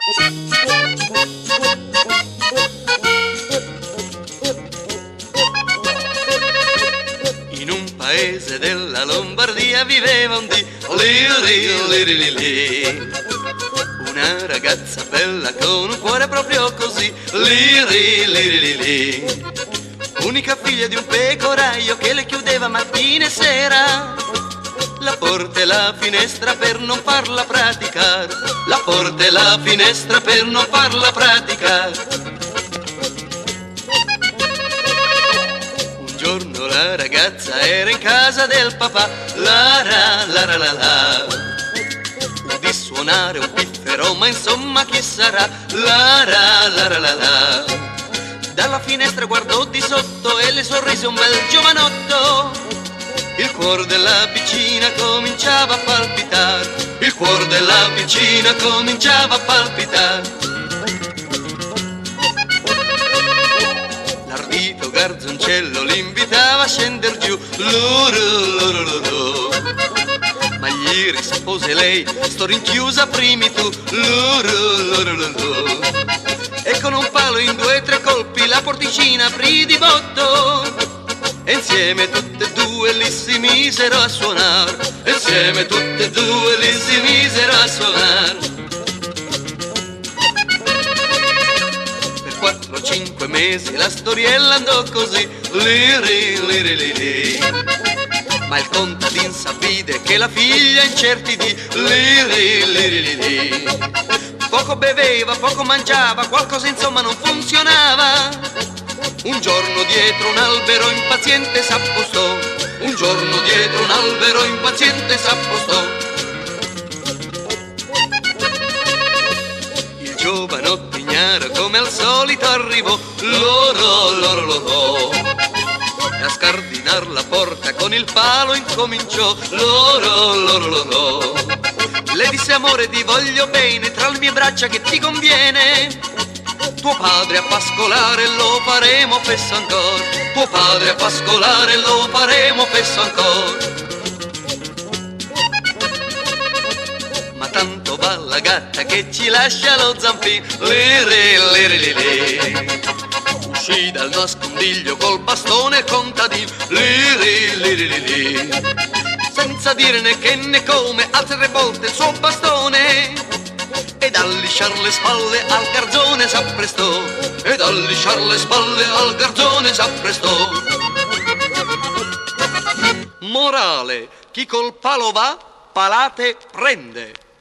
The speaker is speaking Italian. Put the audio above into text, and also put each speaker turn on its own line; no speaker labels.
In un paese della Lombardia viveva un dì, lì, una ragazza bella con un cuore proprio così, lì, unica figlia di un pecoraio che le chiudeva mattina e sera la porta e la finestra per non farla praticare, la porta e la finestra per non farla praticare. Un giorno la ragazza era in casa del papà, la udì suonare un piffero, ma insomma chi sarà, la. Dalla finestra guardò di sotto e le sorrise un bel giovanotto. Il cuore della piccina cominciava a palpitare, il cuore della piccina cominciava a palpitare. L'ardito garzoncello l'invitava a scender giù, luru. Ma gli rispose lei, sto rinchiusa primi tu, luru. E con un palo in 2 o 3 colpi la porticina aprì di botto. E insieme tutte e due lì si misero a suonare, insieme tutte e due lì si misero a suonare. Per 4 o 5 mesi la storiella andò così, lì. Ma il contadin s'avvide che la figlia in certi dì, lì. Poco beveva, poco mangiava, qualcosa insomma non funzionava. Un giorno dietro un albero impaziente s'appostò, un giorno dietro un albero impaziente s'appostò. Il giovanotto ignaro come al solito arrivò, loro. E a scardinar la porta con il palo incominciò, loro. Le disse amore ti voglio bene, tra le mie braccia che ti conviene. Tuo padre a pascolare lo faremo fesso ancora, tuo padre a pascolare lo faremo fesso ancora. Ma tanto va la gatta che ci lascia lo zampino, lì. Uscì dal nascondiglio col bastone il contadino, lì. Senza dire né che né come, altre 3 volte il suo bastone. Ed a lisciar le spalle al garzone s'apprestò, ed a lisciar le spalle al garzone s'apprestò. Morale, chi col palo va, palate prende.